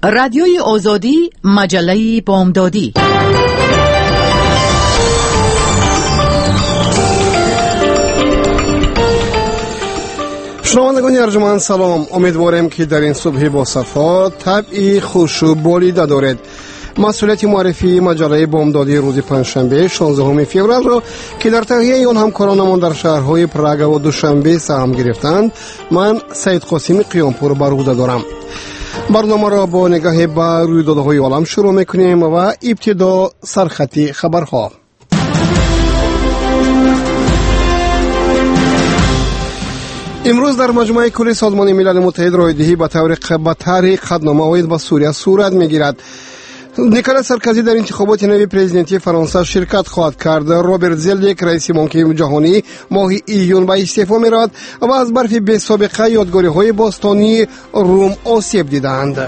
رادیوی آزادی، مجله بامدادی. شنوندگان ارجمند سلام، امیدوارم که در این صبح با صفا طبعی خوش و بالیده دارید. مسئولیت معرفی مجله بامدادی روز پنجشنبه 16 فوریه را که در تهیه آن همکارانمان در شهرهای پراگ و دوشنبه سهم گرفتند، من سید قاسم قیامپور بر عهده دارم. برنامه را با نگاه به رویدادهای عالم شروع میکنیم و ابتدا سرخط خبرها. امروز در مجمع کلی سازمان ملل متحد رایدهی به طرح قطعنامه عاید به سوریه صورت میگیرد. نیکولاس سارکوزی در انتخابات نوی پرزیدنتی فرانسه شرکت خواهد کرد. روبرت زلک رئیس بانک جهانی ماه ایون به استعفا میرود و از برف بی سابقه یادگاری‌های باستانی روم آسیب دیدند.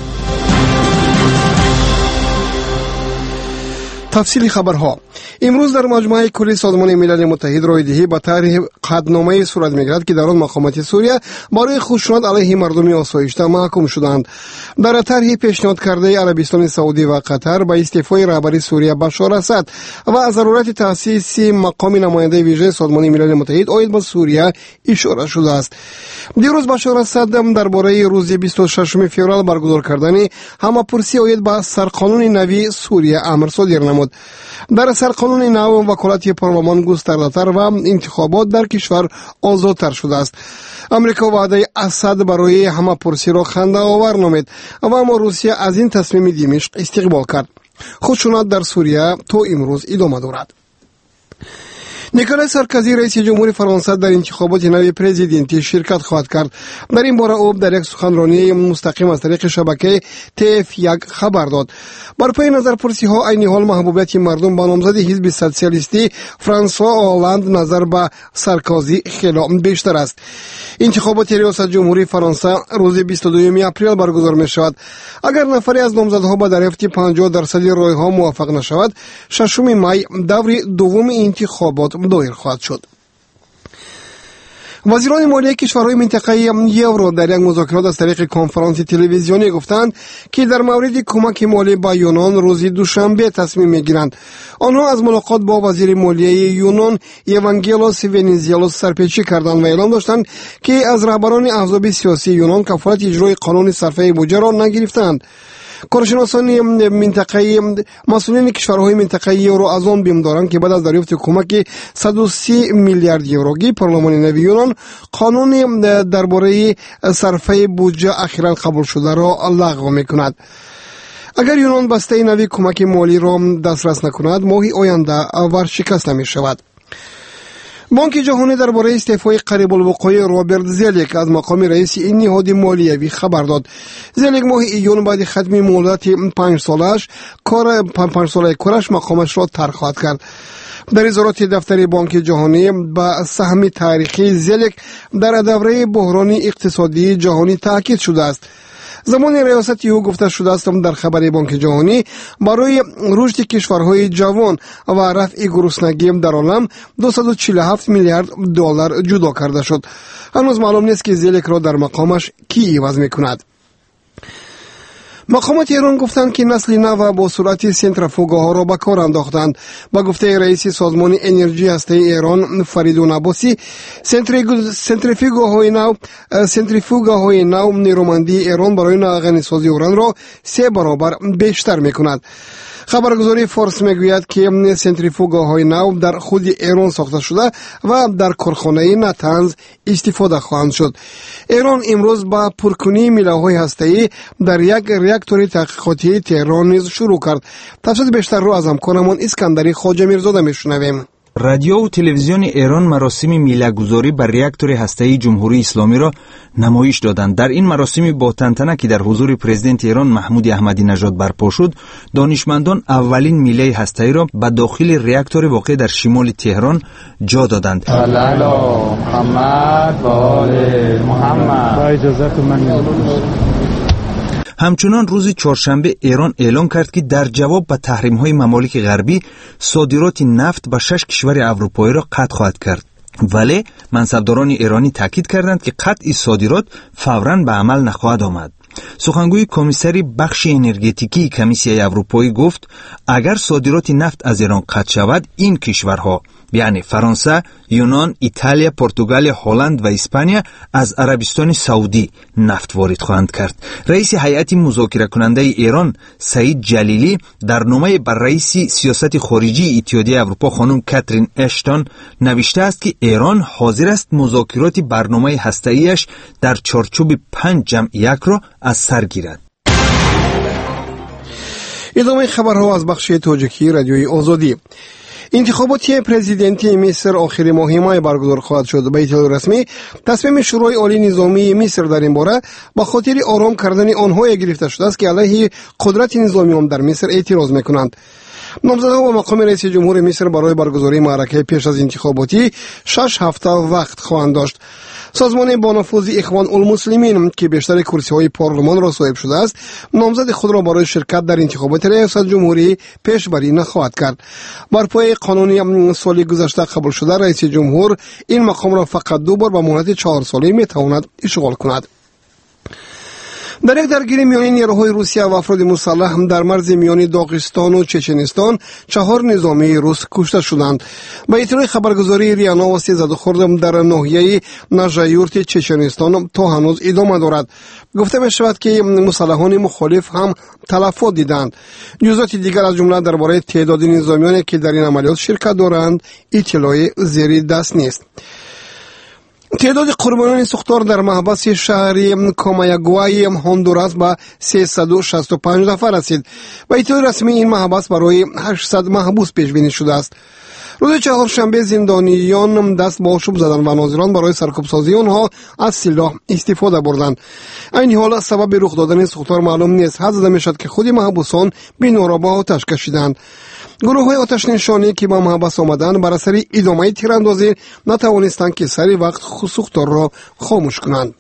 تفصیل خبرها. امروز در مجمع کلی سازمان ملل متحد رایدهی به طرح قطعنامه صورت میگیرد که در آن مقامات سوریه برای خشونت علیه مردم آسایشته محکوم شدند. در طرح پیشنهاد کرده عربستان سعودی و قطر به استعفای رهبری سوریه بشار اسد و از ضرورت تأسیس مقام نماینده ویژه سازمان ملل متحد عاید به سوریه اشاره شده است. دیروز بشار اسد درباره روز 26 فوریه برگزار کردن همه‌پرسی عاید به سرقانون نوی سوریه امر صادر نمود. در سرقانون نو وکالت پارلمان گسترده‌تر و انتخابات در کشور آزادتر شده است. امریکا وعده اسد برای همه‌پرسی را خنده آور نامید و اما روسیه از این تصمیم دمشق استقبال کرد. خشونت در سوریه تا امروز ادامه دارد. نیکولاس سارکوزی رئیس جمهور فرانسه در انتخابات نوی پرزیدنتی شرکت خواهد کرد. در این باره او در یک سخنرانی مستقیم از طریق شبکه TF1 خبر داد. بر پای نظرپرسی ها عین حال محبوبیت مردم با نامزد حزب سوسیالیستی فرانسوا هولند نظر به سارکوزی خیلی بیشتر است. انتخابات ریاست جمهوری فرانسه روز 22 اپریل برگزار می شود. اگر نفری از نامزدها به دریافت 50% رای ها موافق نشود، 6 می دور دوم انتخابات دایر خواهد شد. وزیران مالیه کشورهای منطقه یورو در یک مذاکرات از طریق کنفرانس تلویزیونی گفتند که در مورد کمک مالی به یونان روز دوشنبه تصمیم میگیرند. آنها از ملاقات با وزیر مالیه یونان ایوانگیلوس ونیزیلوس سرپیچی کردند و اعلام داشتند که از رهبران احزاب سیاسی یونان کفالت اجرای قانون صرفه بودجه را نگرفتند. کارشناسان منطقه مسئولین کشورهای منطقه یورو از آن بیم دارند که بعد از دریافت کمک 130 میلیارد یوروگی پارلمان نوی یونان قانون درباره صرفه بودجه اخیراً قبول شده را لغو میکند. اگر یونان بسته نوی کمک مالی را دسترس نکند، ماه آینده ورشکسته می شود. بانک جهانی درباره استعفای قریب الوقوع روبرت زلک از مقام رئیس این نهاد مالیوی خبر داد. زلک ماه ایون بعد ختم مهلت 5 ساله کارش مقامش را ترک خواهد کرد. در اظهارات دفتر بانک جهانی به سهم تاریخی زلک در دوره بحران اقتصادی جهانی تاکید شده است. زمان ریاست او گفته شده است در خبر بانک جهانی برای رشد کشورهای جوان و رفع گرسنگی در عالم 247 میلیارد دلار جدا کرده شد. هنوز معلوم نیست که زلک را در مقامش کی عوض میکند. مقامات ایران گفتند که نسل نو با سرعت سنتریفوگاها را به کار انداختند. با گفته رئیس سازمان انرژی هسته ایران فریدون عباسی، سنتریفوگاهای نو نیرومندی ایران برای غنیسازی اوران را 3 برابر بیشتر میکند. خبرگزاری فارس میگوید که سنتریفوگاهای نو در خود ایران ساخته شده و در کارخانه نتنز استفاده خواهند شد. ایران امروز با پرکنی میله‌های هسته‌ای در یک راکتور تحقیقاتی تهران نیز شروع کرد. تفصیل بیشتر رو از همکارمان اسکندری خواجه میرزاده میشنویم. رادیو و تلویزیون ایران مراسم میله‌گذاری بر ریاکتور هسته‌ای جمهوری اسلامی را نمایش دادند. در این مراسم با تنتنه که در حضور پرزیدنت ایران محمود احمدی نژاد برپا شد، دانشمندان اولین میله هسته‌ای را به داخل ریاکتور واقع در شمال تهران جا دادند. همچنان روز چهارشنبه ایران اعلام کرد که در جواب به تحریم‌های ممالک غربی صادرات نفت به 6 کشور اروپایی را قطع خواهد کرد. ولی منصبداران ایرانی تاکید کردند که قطع صادرات فوراً به عمل نخواهد آمد. سخنگوی کمیسری بخش انرژتیکی کمیسیای اروپایی گفت اگر صادرات نفت از ایران قطع شود، این کشورها یعنی فرانسه، یونان، ایتالیا، پرتغال، هلند و اسپانیا از عربستان سعودی نفت وارد خواهند کرد. رئیس هیئت مذاکره کننده ایران سعید جلیلی در نامه بر رئیس سیاست خارجی اتحادیه اروپا خانم کاترین اشتون نوشته است که ایران حاضر است مذاکرات برنامه هسته‌ایش در چارچوب 5 + 1 را از سر گیرد. ادامه خبرها از بخش تاجیکی رادیوی آزادی. انتخابات پرزیدنتی مصر آخر ماه مای برگزار خواهد شد. به اطلاع رسمی تصمیم شورای عالی نظامی مصر در این باره به خاطر آرام کردن آنها گرفته شده است که علیه قدرت نظامیان در مصر اعتراض میکنند. نامزدها با مقام رئیس جمهور مصر برای برگزاری معرکه پیش از انتخاباتی 6 هفته وقت خواهند داشت. سازمان با نفوذ اخوان المسلمین که بیشتر کرسی‌های پارلمان را صاحب شده است، نامزد خود را برای شرکت در انتخابات ریاست جمهوری پیشبری نخواهد کرد. بر پایه قانون سال گذشته قبول شده، رئیس جمهور این مقام را فقط 2 بار به مدت 4 ساله میتواند اشغال کند. در یک درگیری میان نیروهای روسیه و افراد مسلح در مرز میان داغستان و چچنستان 4 نظامی روس کشته شدند. به اطلاع خبرگزاری ریانا واسطه زدوخورد در ناحیه نژایورت چچنستان تا هنوز ادامه دارد. گفته می شود که مسلحان مخالف هم تلفات دیدند. جزئیات دیگر از جمله درباره تعداد نظامیانی که در این عملیات شرکت دارند اطلاع زیر دست نیست. تعداد قربانیان سوختار در محبس شهری کامایاگوای هندوراس به 365 نفر رسید. به اطلاع رسمی این محبس برای 800 محبوس پیش بینی شده است. روز چهارشنبه زندانیان دست به آشوب زدند و ناظران برای سرکوبسازی آنها از سلاح استفاده بردند. این حال سبب رخ دادن سوختار معلوم نیست. حدس زده میشد که خود محبوسان بینوا به آتش کشیدند. گروه های آتش نشانی که به محبس آمدند بر اثر ادامه تیراندازی نتوانستند که سری وقت سوختار را خاموش کنند.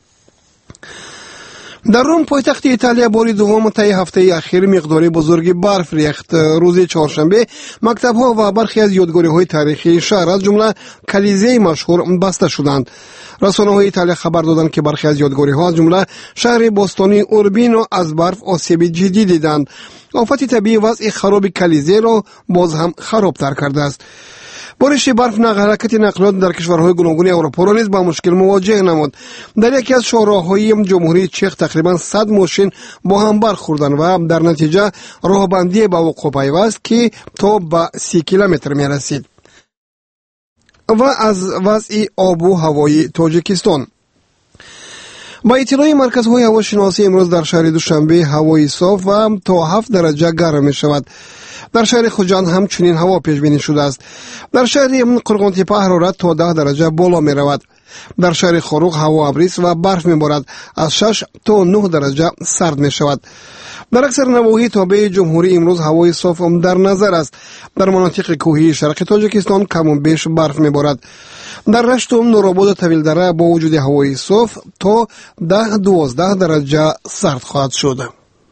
در روم پایتخت ایتالیا بار دوم طی هفته اخیر مقدار بزرگی برف ریخت. روز چهارشنبه مکتب‌ها و برخی از یادگاری‌های تاریخی شهر از جمله کلیزه مشهور بسته شدند. رسانه‌های ایتالیا خبر دادند که برخی از یادگاری‌ها از جمله شهر باستانی اوربینو از برف آسیب جدی دیدند. آفت طبیعی وضع خراب کلیزه را باز هم خرابتر کرده است. بارش برف حرکت نقلیات در کشورهای گوناگون اروپا را نیز با مشکل مواجه نمود. در یکی از شاهراه‌های جمهوری چک تقریبا 100 ماشین با هم برخوردند و در نتیجه راهبندی به وقوع پیوست که تا به 30 کیلومتر می رسید. و از وضع آب و هوای تاجیکستان. با اطلاع مرکزهای هواشناسی امروز در شهر دوشنبه هوای صاف و تا 7 درجه گرم می شود. در شهر خوجند همچنین هوا پیش بینی شده است. در شهر قرقانتپه حرارت تا 10 درجه بالا می رود. در شهر خروق هوا ابریز و برف می بارد. از 6 تا 9 درجه سرد می شود. در اکثر نواحی تابع جمهوری امروز هوای صاف در نظر است. در مناطق کوهی شرق تاجیکستان کم و بیش برف می بارد. در رشت و نورآباد و طویل دره با وجود هوای صاف تا 10-12 درجه سرد خواهد شد.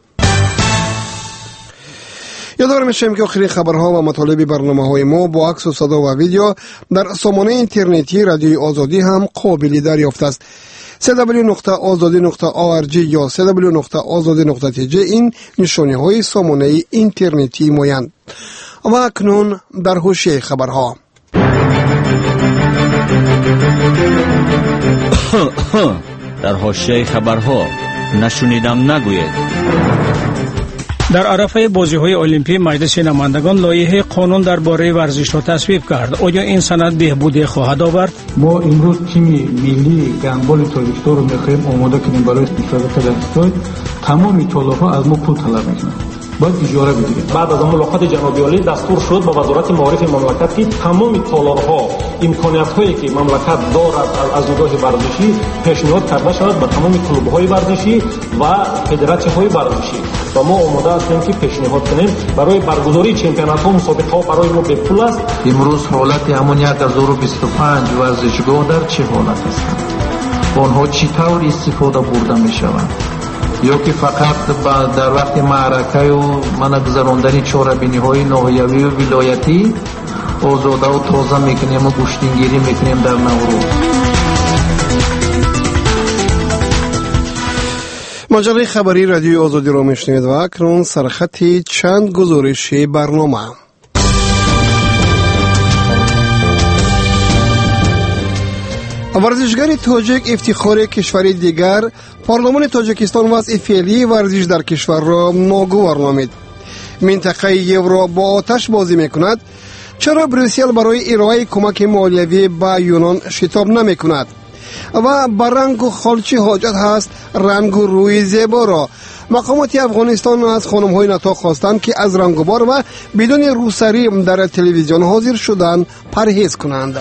یادآور میشیم که آخرین خبرها و مطالب برنامه‌های ما با عکس و صدا و ویدیو در سامانه اینترنتی رادیوی آزادی هم قابل دریافت است. www.azadi.org یا www.azadi.tj این نشانه‌های سامانه اینترنتی مایند. و اکنون در حوشیه خبرها. در حوشیه خبرها نشنیدم نگوید. در عرفه بازی‌های المپی مجلس نمایندگان لایحه قانون درباره ورزش را تصویب کرد. آیا این سند بهبودی خواهد آورد؟ ما امروز تیم ملی گندبال تاجیکستان رو می‌خواهیم آماده کنیم برای مسابقه دستای. تمام طلب‌ها از ما پول طلب می‌کنند. باید اجاره بگیریم. بعد از ملاقات جناب عالی دستور شد با وزارت معارف مملکت که تمام تالارها امکانیت‌هایی که مملکت دارد از نگاه ورزشی پیشنهاد کرده شود به تمام کلوب‌های ورزشی و فدراسیون‌های ورزشی و ما آماده هستیم که پیشنهاد کنیم برای برگزاری چمپیونات‌ها مسابقه‌ها برای ما به پول است. امروز حالت همون 1025 ورزشگاه در چه حالت هستند؟ آنها چطور استفاده برده می‌شوند؟ یا که فقط در وقت معرکه و گذراندن چهاربینی‌های ناحیوی و ولایتی آزاده و تازه میکنیم و گوشتینگیری میکنیم در نوروز. مجله خبری رادیوی آزادی را میشنوید و اکنون سرخط چند گزارش برنامه. ورزشگر تاجیک افتخار کشوری دیگر، پارلمان تاجیکستان وضع فعلی ورزش در کشور را ناگوار نامید. منطقه یورو با آتش بازی میکند. چرا بریسل برای ارائه کمک مالیوی به یونان شتاب نمی کند؟ و به رنگ و خالچی حاجت هست رنگ و روی زیبا را. مقامات افغانستان از خانم‌های نطاق خواستند که از رنگ و بار و بدون روسری در تلویزیون حاضر شدن پرهیز کنند.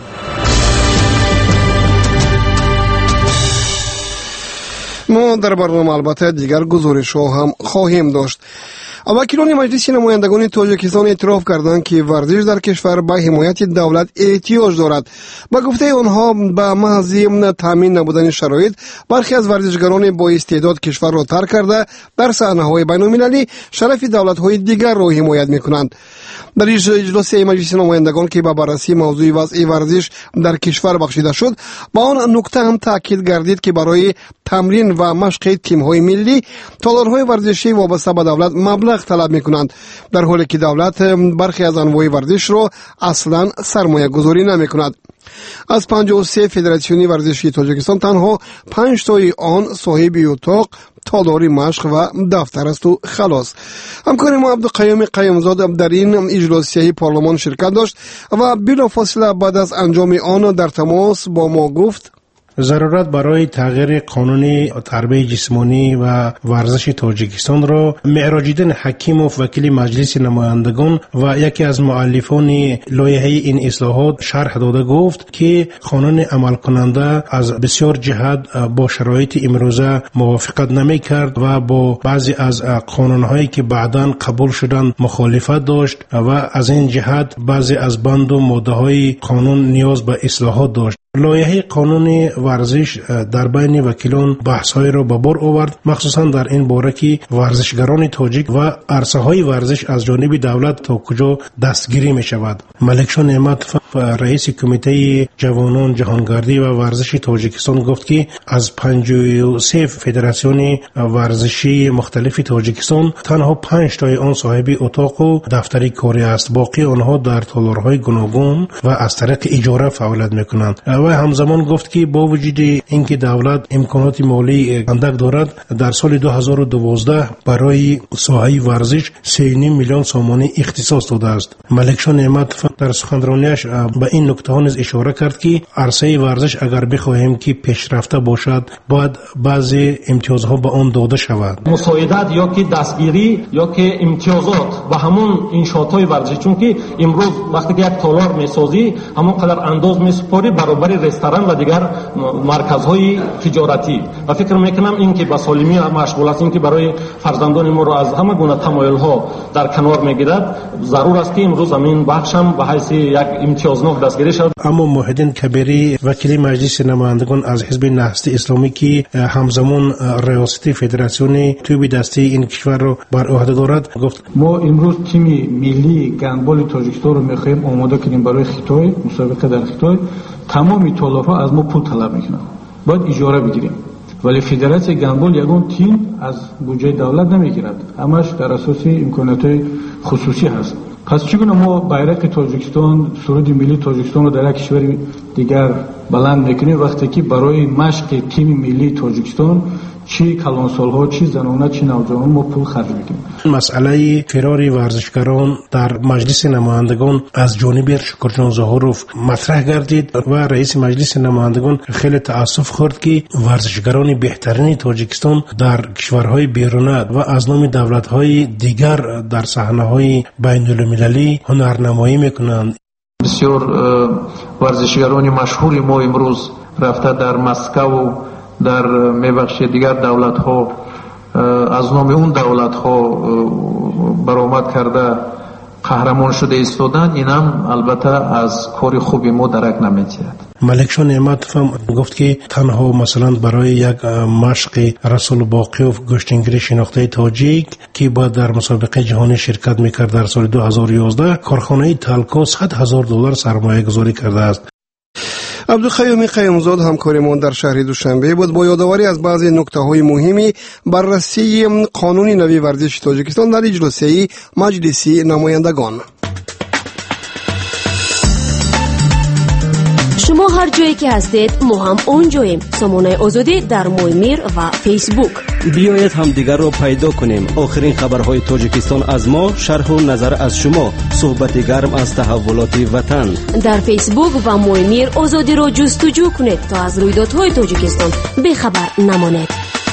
ما در برنامه البته دیگر گزارش ها هم خواهیم داشت. وکیلان مجلس نمایندگان تاجیکستان اعتراف کردند که ورزش در کشور به حمایت دولت احتیاج دارد. با گفته آنها به محض تامین نبودن شرایط برخی از ورزشگران با استعداد کشور را ترک کرده در صحنه‌های بین‌المللی شرف دولت‌های دیگر را حمایت می‌کنند. در اجلاس مجلس نمایندگان که به بررسی موضوع وضع ورزش در کشور بخشیده شد، با آن نکته هم تاکید گردید که برای تمرین و مشق تیم‌های ملی تالارهای ورزشی وابسته به دولت مبلغ طلب می‌کنند، در حالی که دولت برخی از انواع ورزش را اصلاً سرمایه گذاری نمی‌کند. از 53 فدراسیون ورزشی تاجیکستان تنها 5 تای آن صاحب اتاق، تالار مشق و دفتر است و خلاص. همکار ما عبدالقیوم قیومزاد در این اجلاس پارلمان شرکت داشت و بلافاصله بعد از انجام آن در تماس با ما گفت ضرورت برای تغییر قانون تربیت جسمانی و ورزش تاجیکستان را معراج‌الدین حکیموف وکیل مجلس نمایندگان و یکی از مؤلفان لایحه این اصلاحات شرح داده گفت که قانون عمل کننده از بسیار جهت با شرایط امروزه موافقت نمی کرد و با بعضی از قانون‌هایی که بعداً قبول شدند مخالفت داشت و از این جهت بعضی از بند و ماده‌های قانون نیاز به اصلاحات داشت. لایحه قانون ورزش در بین وکیلان بحث‌های را به بار آورد، مخصوصا در این باره که ورزشگران تاجیک و عرصه‌های ورزش از جانب دولت تا کجا دستگیری می شود. ملکشاه نعمت رئیس کمیته جوانان جهانگردی و ورزش تاجیکستان گفت که از 53 فدراسیون ورزشی مختلف تاجیکستان تنها 5 تای آن صاحب اتاق و دفتری کاری است، باقی آنها در تالارهای گوناگون و از طریق اجاره فعالیت می‌کنند. و همزمان گفت که با وجود اینکه دولت امکانات مالی اندک دارد، در سال 2012 برای ساحه ورزش 3.5 میلیون سامانه اختصاص داده است. ملکشاه نعمت در سخنرانیش به این نکته ها نیز اشاره کرد که عرصه ورزش اگر بخواهیم که پیشرفته باشد باید بعضی امتیازها به آن داده شود. مساعدت یا که دستگیری یا که امتیازات به همون انشاءات ورزشی، چون که امروز وقتی که یک تالار میسازی همون قدر انداز میسپاری برابر رستوران و دیگر مرکزهای تجارتی و فکر میکنم این که با سالمی مشغول است، این که برای فرزندان ما را از همه گونه تمایل ها در کنار میگیرد، ضرور است که امروز همین بخش هم به حیث یک امتیازنامه دستگیری شود. اما محیدین کبیری وکیل مجلس نمایندگان از حزب نهضت اسلامی که همزمان ریاست فدراسیون توی دسته این کشور را بر عهده دارد گفت ما امروز تیم ملی گندبال تاجیکستان رو میخواهیم آماده کنیم برای خیتای مسابقه در خیتای. تمامی تالارها از ما پول طلب میکنن، باید اجاره بگیریم، ولی فدراسیون گندبال یگان تیم از بودجه دولت نمیگیرد، همش در اساس امکانات خصوصی هست. پس چگونه ما بیرق تاجیکستان، سرود ملی تاجیکستان رو در یک کشور دیگر بلند میکنیم وقتی که برای مشق تیم ملی تاجیکستان چی کلانسال‌ها، چی زنانه، چی نوجوانان ما پول خرج میکنیم. مسئله فرار ورزشگران در مجلس نمایندگان از جانب شکرجان ظهوروف مطرح گردید و رئیس مجلس نمایندگان خیلی تأسف خورد که ورزشگران بهترین تاجیکستان در کشورهای بیرونه و از نام دولت‌های دیگر در صحنه‌های بین‌المللی هنرنمایی میکنند. بسیار ورزشگران مشهور ما امروز رفته در مسکو در میبخشی دیگر دولت ها از نام اون دولت ها برآمد کرده قهرمان شده ایستادن، این هم البته از کار خوبی ما درک نمی‌آید. ملکشاه نعمت گفت که تنها مثلا برای یک مشق رسول باقیوف گشتنگیری شناخته تاجیک که بعد در مسابقه جهانی شرکت میکرد در سال 2011 کارخانه تلکو $100,000 سرمایه گذاری کرده است. عبدالقیوم قیومزاد همکارمان در شهر دوشنبه بود با یادآوری از بعضی نکته‌های مهمی بررسی قانون نوی ورزش تاجیکستان در اجلاس مجلس نمایندگان. شما هر جایی که هستید ما هم اونجاییم. سامانه آزادی در مویمیر و فیسبوک. بیایید هم دیگر رو پیدا کنیم. آخرین خبرهای تاجیکستان از ما، شرح و نظر از شما، صحبت گرم از تحولات وطن. در فیسبوک و مویمیر آزادی رو جستجو کنید تا از رویدادهای تاجیکستان بخبر نمانید.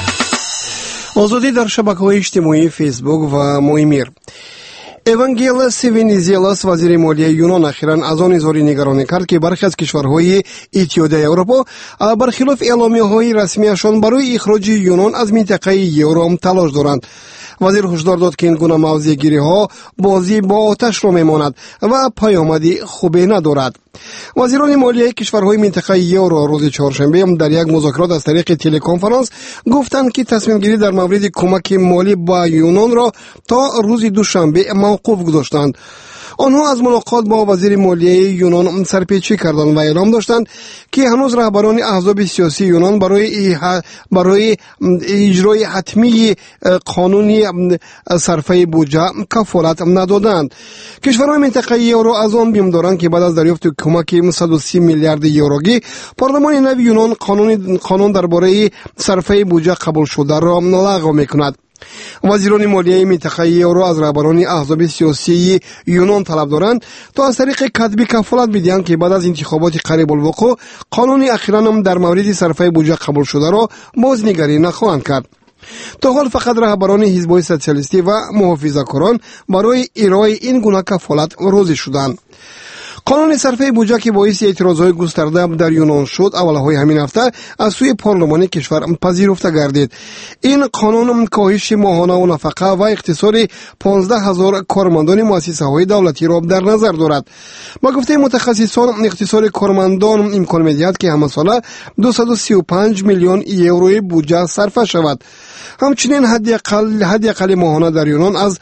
آزادی در شبکه‌های اجتماعی فیسبوک و مویمیر. ایوانگیلس وینیزیلاس وزیر مالیه یونان اخیراً از آن اظهار نگرانی کرد که برخی از کشورهای اتحادیه اروپا برخلاف اعلامیه‌های رسمیشان برای اخراج یونان از منطقه یورو تلاش دارند. وزیر هشدار داد که این گونه موضع‌گیری‌ها بازی با آتش را می‌ماند و پیامدی خوبی ندارد. وزیران مالیه کشورهای منطقه یورو روز چهارشنبه در یک مذاکرات از طریق تلکنفرانس گفتند که تصمیم گیری در مورد کمک مالی با یونان را تا روز دوشنبه موقوف گذاشتند. آنها از ملاقات با وزیر مالیه یونان سرپیچی کردند و اعلام داشتند که هنوز رهبران احزاب سیاسی یونان برای اجرای حتمی قانونی صرفه بودجه کفالت ندادند. کشورهای منطقه یورو از آن بیم دارند که بعد از دریافت کمک 130 میلیارد یوروگی پارلمان نوی یونان قانون درباره صرفه بودجه قبول شده را لغو میکند. وزیران مالیه منطقه یورو از رهبران احزاب سیاسی یونان طلب دارند تا از طریق کتبی کفالت بدهند که بعد از انتخابات قریب الوقوع قانون اخیراً هم در مورد صرفه بودجه قبول شده را بازنگری نخواهند کرد. تا حال فقط رهبران حزب‌های سوسیالیستی و محافظه‌کاران برای ارائه این گونه کفالت راضی شدند. قانون صرفه بودجه که باعث اعتراضهای گسترده در یونان شد اولهای همین هفته از سوی پارلمان کشور پذیرفته گردید. این قانون کاهش ماهانه و نفقه و اختصار 15,000 کارمندان مؤسسه‌های دولتی را در نظر دارد. با گفته متخصصان اختصار کارمندان امکان می‌دهد که همه ساله 235 میلیون یورو بودجه صرف شود. همچنین حد اقل ماهانه در یونان از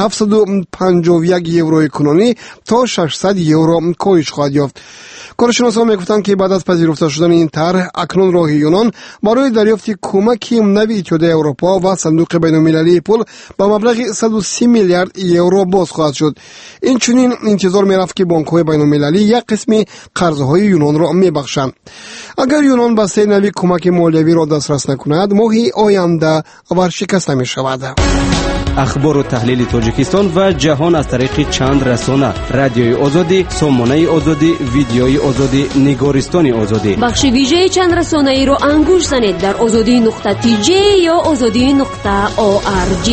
751 یورو کنونی تا 600 یورو کاهش خواهد یافت. کارشناسان میگفتند که بعد از پذیرفته شدن این طرح اکنون راه یونان برای دریافت کمک نوی اتحادیه اروپا و صندوق بین‌المللی پول با مبلغ 130 میلیارد یورو باز خواهد شد. این چنین انتظار میرفت که بانک‌های بین‌المللی یک قسم قرض‌های یونان را میبخشند. اگر یونان به سه نوی کمک مالیوی را دسترس نکند ماهی آینده ورشکسته می‌شود. اخبار و تحلیل تاجیکستان و جهان از طریق چند رسانه: رادیوی آزادی، سامانه آزادی، ویدیوی آزادی، نگارستان آزادی. بخش ویژه چند رسانه ای رو انگوش زنید در azadi.tj یا azadi.org.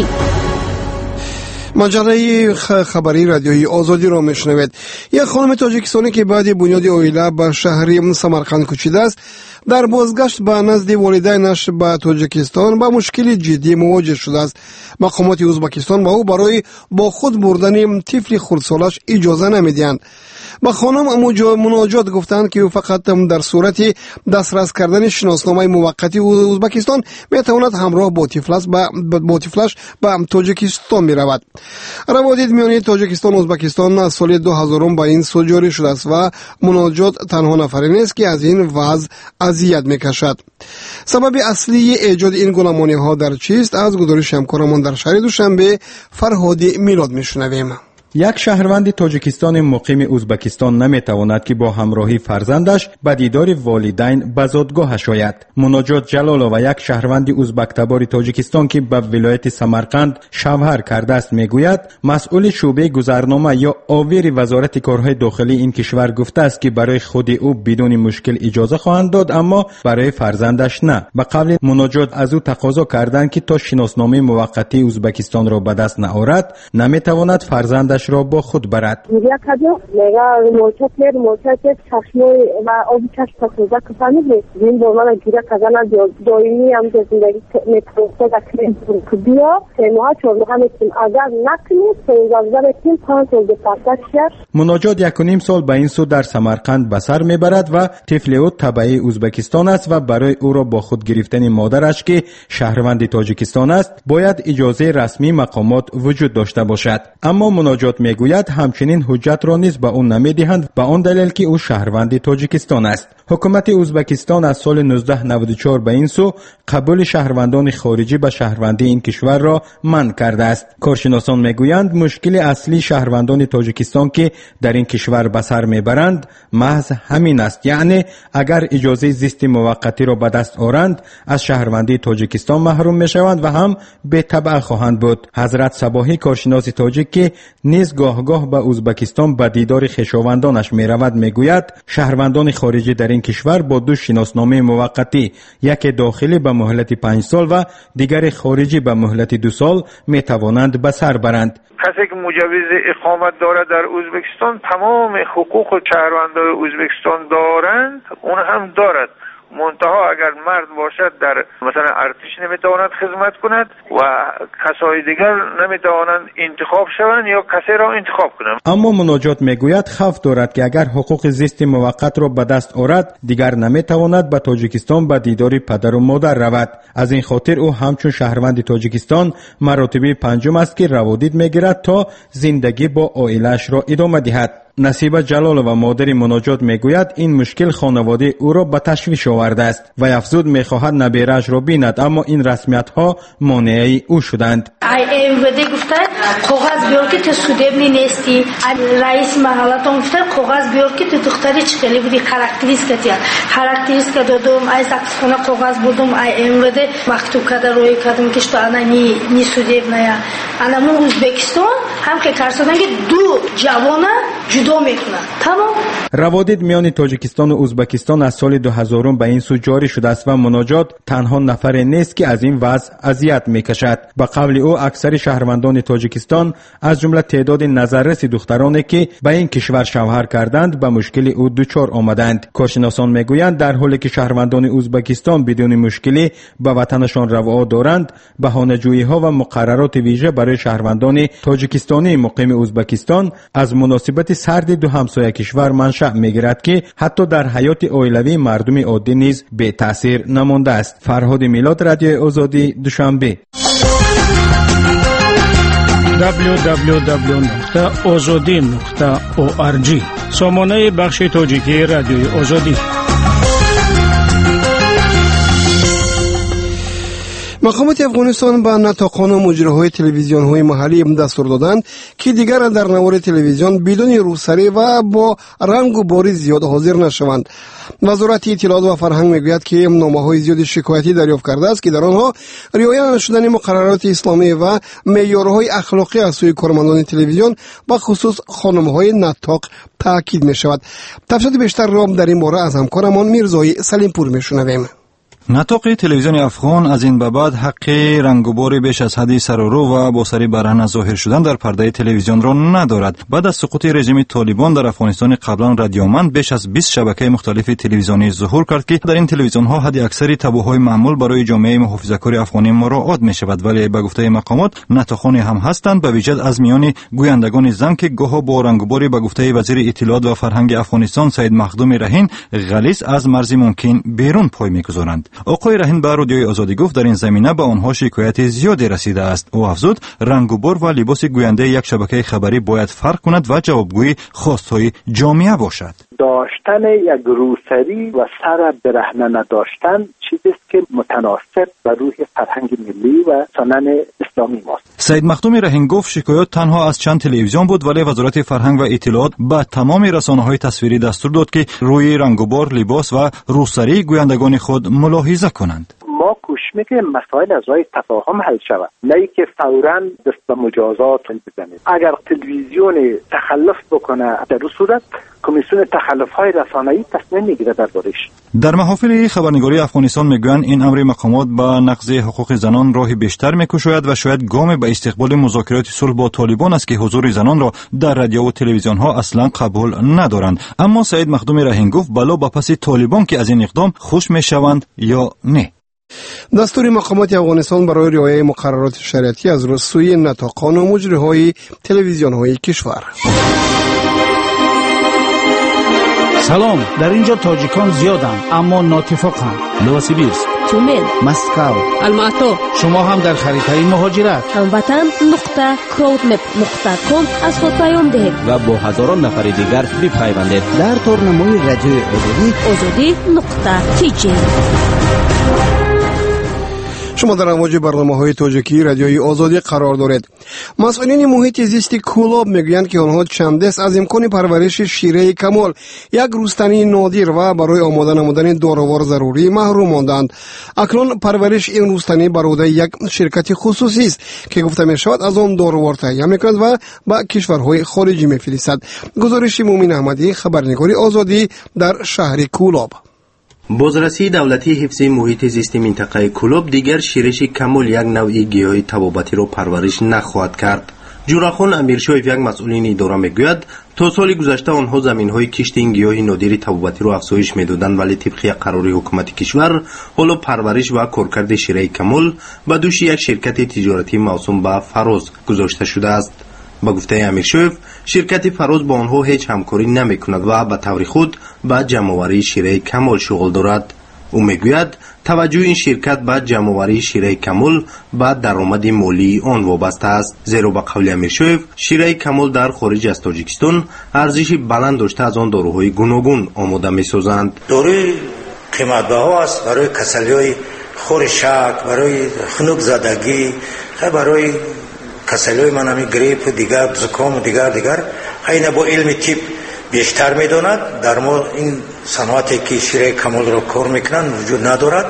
مجله خبری رادیوی آزادی را میشنوید. یک خانم تاجیکستانی که بعد بنیاد عائله به شهر سمرقند کوچیده است در بازگشت به نزد والدینش به تاجیکستان با مشکل جدی مواجه شده است. مقامات ازبکستان به او برای با خود بردن طفل خردسالش اجازه نمیدهند. با خانم مناجات گفتند که او فقط در صورت دسترس کردن شناسنامه موقتی ازبکستان میتواند همراه با طفلش به تاجیکستان میرود. روابط میان تاجیکستان و ازبکستان از سال 2000 با این سو جاری شده است و مناجات تنها نفری نیست که از این وضع اذیت میکشد. سبب اصلی ایجاد این گونه مانع‌ها در چیست؟ از گزارش همکارمان در شهر دوشنبه فرهاد میلاد میشنویم. یک شهروند تاجیکستان مقیم ازبکستان نمیتواند که با همراهی فرزندش به دیدار والدین به زادگاهش آید. مناجات جلالو و یک شهروند ازبک تبار تاجیکستان که به ولایت سمرقند شوهر کرده است میگوید مسئول شعبه گذرنامه یا آویر وزارت کارهای داخلی این کشور گفته است که برای خود او بدون مشکل اجازه خواهند داد اما برای فرزندش نه. به قول مناجات از او تقاضا کردند که تا شناسنامه موقتی ازبکستان را به دست نآورد نمیتواند فرزندش را با خود برد. مناجات 1.5 سال به این سو در سمرقند به سر میبرد و طفل او تبعی ازبکستان است و برای او را با خود گرفتن مادرش که شهروند تاجیکستان است باید اجازه رسمی مقامات وجود داشته باشد. اما مناجات مناجات میگوید همچنین حجت را نیز به اون نمیدهند به آن دلیل که او شهروند تاجیکستان است. حکومت ازبکستان از سال 1994 به این سو قبول شهروندان خارجی به شهروندی این کشور را منع کرده است. کارشناسان میگویند مشکل اصلی شهروندان تاجیکستان که در این کشور به سر میبرند محض همین است، یعنی اگر اجازه زیست موقتی را به دست آورند از شهروندی تاجیکستان محروم میشوند و هم بی‌تبع خواهند بود. حضرت صباحی کارشناس تاجیک که نیز گاه به ازبکستان به دیدار خویشاوندانش میرود میگوید شهروندان خارجی در این کشور با دو شناسنامه موقتی، یک داخلی به مهلت 5 سال و دیگر خارجی به مهلت 2 سال میتوانند به سر برند. کسی که مجوز اقامت دارد در ازبکستان تمام حقوق شهروندان ازبکستان دارند، اون هم دارد. منتها اگر مرد باشد در مثلا ارتش نمیتواند خدمت کند و کسای دیگر نمیتوانند انتخاب شوند یا کسی را انتخاب کنند. اما مناجات میگوید خوف دارد که اگر حقوق زیست موقت را به دست آورد دیگر نمیتواند به تاجیکستان به دیدار پدر و مادر رود. از این خاطر او همچون شهروند تاجیکستان مراتبه 5 است که روادید میگیرد تا زندگی با عائله‌اش را ادامه دهد. نصیبه جلال و مادر مناجات میگوید این مشکل خانواده او را به تشویش آورده است و افزود میخواهد نبیره‌اش را بیند، اما این رسمیت ها مانع او شدند. ای گفته کاغذ بیار که تو سودبنی نیستی. رئیس محلاتون گفته کاغذ بیار که تو دختری چخلی بودی، خاراکتریستیکا دادم، ای ساکسخونه کاغذ بردم، ای امروده مکتوب کرده روی کردم که تو انا نی سودبنیا. انا مو ازبکستان هم که کارسادن که دو جوانه جدا میکنن. تمام. روادید میان تاجیکستان و ازبکستان از سال 2000 به این سو جاری شده است و مناجات تنها نفر نیست که از این وضع اذیت میکشد. به قول او اکثر شهروندان تاجیکستان از جمله تعداد نظررس دخترانی که به این کشور شوهر کردند به مشکل او دچار آمدند. کارشناسان میگویند در حالی که شهروندان ازبکستان بدون مشکلی به وطنشان روا دارند، بهانه‌جویی ها و مقررات ویژه برای شهروندان تاجیکستانی مقیم ازبکستان از مناسبت سرد دو همسایه کشور منشأ میگیرد که حتی در حیات عائلوی مردم عادی نیز به تاثیر نمانده است. فرهاد میلاد، رادیو آزادی، دوشنبه. www.azadi.org سامانه بخش تاجیکی رادیوی آزادی. مقامات افغانستان به نطاقان و مجریهای تلویزیون‌های محلی دستور دادند که دیگر در نوار تلویزیون بدون روسری و با رنگ و باری زیاد حاضر نشوند. وزارت اطلاعات و فرهنگ میگوید که نامه‌های زیاد شکایتی دریافت کرده است که در آنها رعایت نشدن مقررات اسلامی و معیارهای اخلاقی از سوی کارمندان تلویزیون و خصوص خانم‌های نطاق تاکید می‌شود. تفصیل بیشتر را در این باره از همکارمان میرزای سلیمپور میشنویم. نطاق تلویزیون افغان از این به بعد حق رنگ و بار بیش از حد سرورو و با سری برهنه ظاهر شدن در پرده تلویزیون را ندارد. بعد از سقوط رژیم طالبان در افغانستان قبلا رادیومند بیش از 20 شبکه مختلف تلویزیونی ظهور کرد که در این تلویزیون ها حد اکثری تابوهای معمول برای جامعه محافظه‌کار افغانی مراعات می شود، ولی به گفته مقامات نطاقانی هم هستند، به ویژه از میان گویندگان زن که گاه با رنگ و باری به گفته وزیر اطلاعات و فرهنگ افغانستان سید مخدوم رهین غلیظ از مرز ممکن بیرون پای می‌گذارند. آقای رهین به رادیوی آزادی گفت در این زمینه به آنها شکایت زیادی رسیده است. او افزود رنگ و بار و لباس گوینده یک شبکه خبری باید فرق کند و جوابگوی خواستهای جامعه باشد. داشتن یک روسری و سر برهنه نداشتن چیزی است که متناسب با روح فرهنگ ملی و سنن اسلامی ماست. سید مخدوم رهین گفت شکایات تنها از چند تلویزیون بود، ولی وزارت فرهنگ و اطلاعات به تمام رسانه‌های تصویری دستور داد که روی رنگ و بار، لباس و روسری گویندگان خود ملاحظه کنند. ما کوشش میکنیم مسائل از راه تفاهم حل شود، نه اینکه فوراً دست به مجازات بزنیم. اگر تلویزیون تخلف بکنه در اون صورت کمیسیون تخلف‌های رسانه‌ای تصمیم میگیره دربارش. در محافل خبرنگاری افغانستان میگویند این امر مقامات با نقض حقوق زنان راه بیشتر میکشاید و شاید گام به استقبال مذاکرات صلح با طالبان است که حضور زنان را در رادیو و تلویزیون ها اصلا قبول ندارند. اما سید مخدوم رهین گفت بلا با پس طالبان که از این اقدام خوش میشوند یا نه. دستور مقامات افغانستان برای رعایت مقررات شریعتی از سوی نطاقان و مجریهای تلویزیون‌های کشور. سلام، در اینجا تاجیکان زیادند اما ناتفاقند. نوسیبیرسک تیومن، مسکو، الماتو. شما هم در خریدهای مهاجرت hamvatan.crowdmap.com از خود پیام دهید و با هزاران نفر دیگر بپیوندید در تورنمای رادیوی azodi.tj. شما در امواج برنامه‌های تاجیکی رادیوی آزادی قرار دارید. مسئولین محیط زیست کولاب میگویند که آنها چند دست از امکان پرورش شیره کمال، یک رستنی نادر و برای آماده نمودن داروار ضروری محروم ماندند. اکنون پرورش این رستنی بر عهده یک شرکت خصوصی است که گفته می شود از آن داروار تهیه میکند و به کشورهای خارجی میفرستد. گزارش مومن احمدی، خبرنگاری آزادی در شهر کولاب. بازرسی دولتی حفظ محیط زیست منطقه کولاب دیگر شیرش کمال، یک نوع گیاه تبابتی را پرورش نخواهد کرد. جوراخان امیرشایف، یک مسئولین اداره، میگوید تا سال گذشته آنها زمین‌های کشت این گیاه نادر تبابتی را افزایش میدادند، ولی طبق قرار حکومت کشور حالا پرورش و کارکرد شیره کمال به دوش یک شرکت تجارتی موسوم به فراز گذاشته شده است. با گفته امیرشایف، شرکت فراز با آنها هیچ همکاری نمی کند و به طور خود به جمع‌آوری شیره کمال شغل دارد. او میگوید توجه این شرکت به جمع‌آوری شیره کمال به درآمد مالی آن وابسته است، زیرا به قول امیرشایف شیره کمال در خارج از تاجیکستان ارزش بلند داشته از آن داروهای گوناگون آماده می‌سازند. داروی قیمت‌بها است برای کسلی‌های خور شک، برای خنک زدگی، برای کسلی‌های منامی گریپ و دیگر زکام و دیگر این با علم تیپ بیشتر می‌داند. در ما این صنعتی که شیره کمال را کار میکنند وجود ندارد،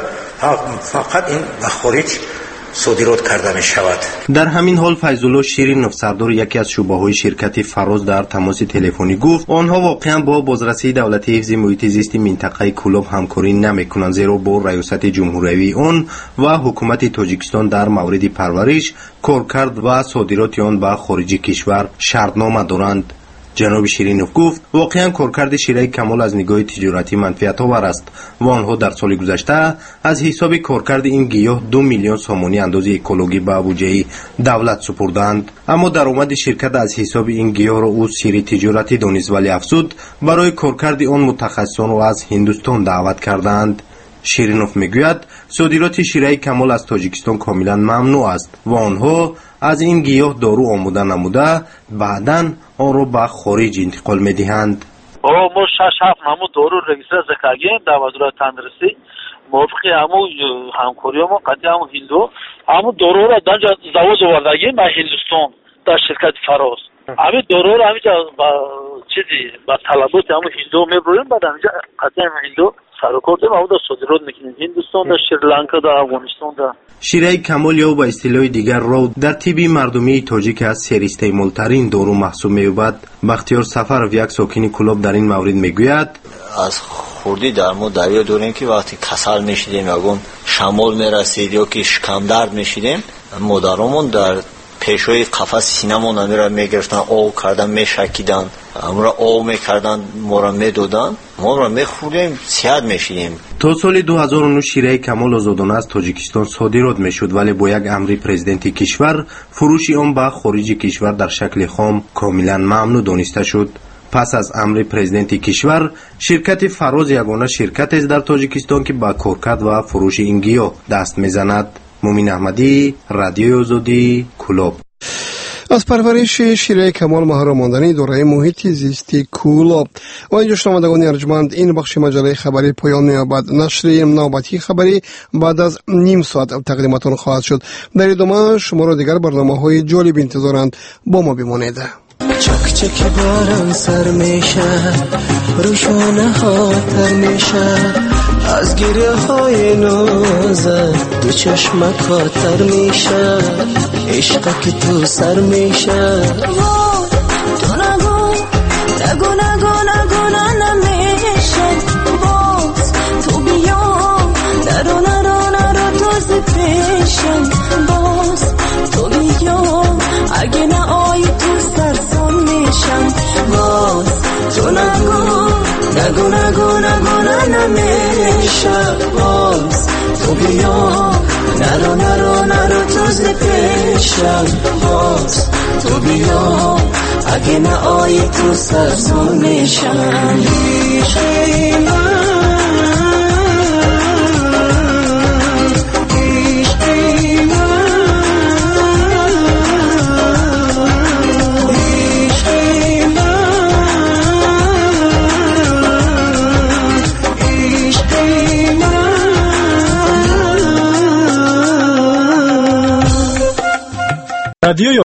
فقط این به خارج صادرات کرده می شود. در همین حال فیض‌الله شیرین نفسردار، یکی از شعبه‌های شرکت فراز، در تماس تلفنی گفت آنها واقعا با بازرسی دولتی حفظ محیط زیست منطقه کولاب همکاری نمی‌کنند، زیرا با ریاست جمهوری آن و حکومت تاجیکستان در مورد پرورش، کارکرد و صادرات آن به خارج کشور شرطنامه دارند. جناب شیرینوف گفت واقعا کارکرد شیره کمال از نگاه تجارتی منفعت آور است و آنها در سال گذشته از حساب کارکرد این گیاه 2 میلیون سامانی اندازه اکولوژی به بودجه دولت سپردند. اما درآمد شرکت از حساب این گیاه را او سیر تجارتی دانست، ولی افزود برای کارکرد آن متخصصان را از هندوستان دعوت کردند. شیرینوف میگوید صادرات شیره کمال از تاجیکستان کاملا ممنوع است و آنها از این گیاه دارو آماده نموده بعداً آن را به خارج انتقال میدهند. ما 6-7 همون دارو رجیستر کردیم در وزارت تندرستی، موافق همون همکاری ما قضیه همون هندو همون دارو را در زواد آوردگیم به هندوستان در شرکت فراز. همین دارو را همینجا با چیزی با طلبات همون هندو میبریم، بعد همینجا قضیه همون هندو سرکارده ما در صادرات میکنیم هندوستان، در شریلانکا، در افغانستان. در شیره کمال یا به اصطلاح دیگر رو در طب مردمی تاجیک از سر استعمال ترین دارو محسوب می‌یابد. بختیار سفرов، یک ساکن کولاب، در این مورد میگوید از خوردی در ما دریا داریم که وقتی کسل میشیدیم یا شمال میرسید یا که شکم درد میشیدیم، مادرامون در پیشوی قفس سینمون را میگرفتن، آو کردن میشکیدن، ما را آو میکردن، ما را میدادن، ما را میخوردیم، صحت میشیدیم. تا سال 2009 شیره کمال آزادانه از تاجیکستان صادرات میشد، ولی با یک امر پرزیدنت کشور فروش آن به خارج کشور در شکل خام کاملا ممنوع دانسته شد. پس از امر پرزیدنت کشور، شرکت فراز یگانه شرکت است در تاجیکستان که با کارکرد و فروش این گیاه دست میزند. مومن احمدی، رادیوی آزادی، کولاب. از پرورش شیره کمال محروم ماندن اداره محیط زیست کولاب. و اینجا شنوندگان ارجمند، این بخش مجله خبری پایان می‌یابد. نشر نوبتی خبری بعد از نیم ساعت تقدیمتان خواهد شد. در ادامه شما را دیگر برنامه‌های جالب انتظارند، با ما بمانید. چک چک باران سر میشه، روشونه ها تر میشه، از گریه های نازت دو چشمک ها تر میشه، عشق که تو سر میشه. تو نگو نگو نگو نگو نمیشه، باز تو بیا نرو نرو نرو تازه پیشم، باز تو بیا اگه نه آی تو سرسان میشم، باز تو نگو نگو نگو نگو نمیشه، باز تو بیا نرو نرو نرو تازه پیشم، باز تو بیا اگه نه آی تو سرسان میشم. رادیوی